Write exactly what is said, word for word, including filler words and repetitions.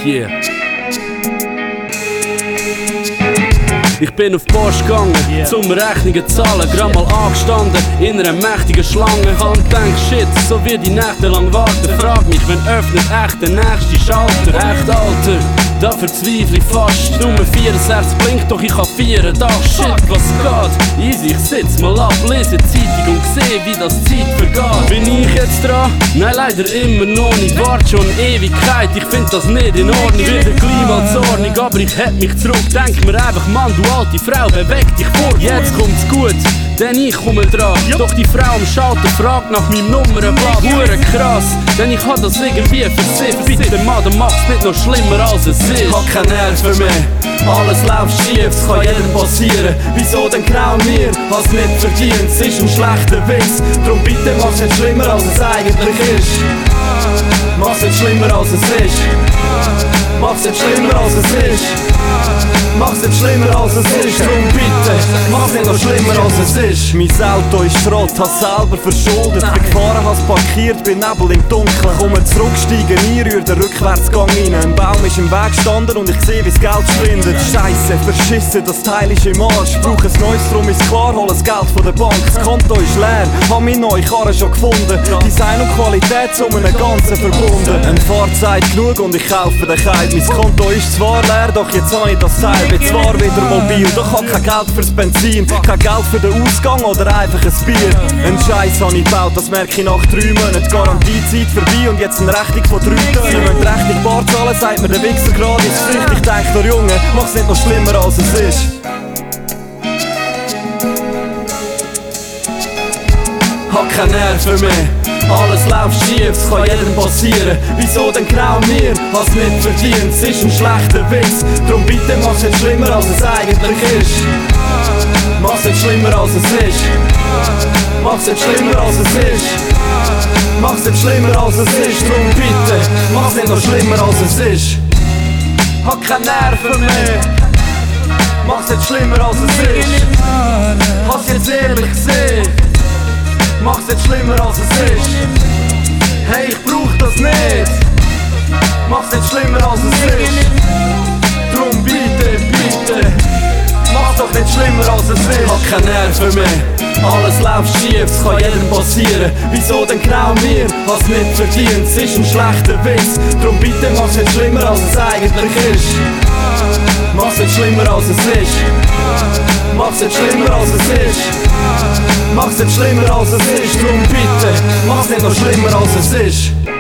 Yeah. Ich bin auf die Post gegangen, yeah. Zum Rechnungen zahlen, grad mal angestanden in einer mächtigen Schlange. Und denk, shit, so wie die Nächte lang warten. Frag mich, wenn öffnet echt der nächste Schalter. Echt, Alter, da verzweifle ich fast. Nummer vierundsechzig blinkt, doch ich kann vier Tage. Shit, was geht? Easy, ich sitz mal ab, lese die Zeitung und seh, wie das Zeit vergeht. Bin ich jetzt dran? Nein, leider immer noch nicht. Wart schon Ewigkeit, ich find das nicht in Ordnung. Wieder gleich mal zornig, aber ich heb mich zurück. Denk mir einfach, Mann, du alte Frau, beweg dich vor. Jetzt kommt's gut, denn ich komme dran. Doch die Frau am Schalter fragt nach meinem Nummernblatt. Hure krass, denn ich hab das irgendwie versifft. Bitte Mann, mach's nicht noch schlimmer als es ist. Hab keinen Nerv mehr, alles läuft schief, es kann jedem passieren. Wieso denn genau mir, was nicht verdient? Es ist ein schlechter Witz, drum bitte mach's nicht schlimmer als es eigentlich ist. Mach's nicht schlimmer als es ist. Mach's nicht schlimmer als es ist. Mach's nicht schlimmer als es ist, drum bitte, mach's nicht noch schlimmer als es ist. Mein Auto ist Schrott, hab's selber verschuldet. Bin gefahren, hab's parkiert, bin Nebel im Dunkeln. Komme zurück, steige ein, rühr den Rückwärtsgang rein. Ein Baum ist im Weg gestanden und ich seh, wie's Geld schwindet. Scheisse, verschissen, das Teil ist im Arsch. Brauch ein neues, drum ist klar, hol das Geld von der Bank. Das Konto ist leer, hab meine neue Karre schon gefunden. Design und Qualität zu einem Ganzen verbunden. Ein Fahrzeug genug und ich kaufe den Keib. Mein Konto ist zwar leer, doch jetzt habe ich das Teil. Bin zwar wieder mobil, doch hab kein Geld fürs Benzin, kein Geld für den Ausgang oder einfach ein Bier. Ein Scheiß habe ich gebaut, das merke ich nach drei Monaten. Garantiezeit vorbei und jetzt eine Rechnung von drei Tönen. Sie müssen die Rechnung bar zahlen, sagt mir der Wichser gerade ins Gesicht. Ich denk nur Junge, mach's nicht noch schlimmer als es ist. Hab keinen Nerv mehr, alles läuft schief, es kann jedem passieren. Wieso denn genau mir, was nicht verdient? Es ist ein schlechter Witz, drum bitte mach's nicht schlimmer als es eigentlich ist. Mach's nicht schlimmer als es ist. Mach's nicht schlimmer als es ist. Mach's nicht schlimmer als es ist, drum bitte, mach's nicht noch schlimmer als es ist. Hab keine Nerven mehr, mach's nicht schlimmer als es ist. Hast jetzt ehrlich gesehen, mach's nicht schlimmer als es ist. Hey, ich brauch das nicht, mach's nicht schlimmer als es ist. Drum bitte, bitte, mach's doch nicht schlimmer als es ist. Hab keine Nerven mehr, alles läuft schief, es kann jedem passieren. Wieso denn genau mir, was nicht verdient? Es ist ein schlechter Witz, drum bitte mach's nicht schlimmer als es eigentlich ist. Mach's nicht schlimmer als es ist. Mach's nicht schlimmer als es ist. Mach's nicht schlimmer als es ist, drum bitte, mach's nicht noch schlimmer als es ist.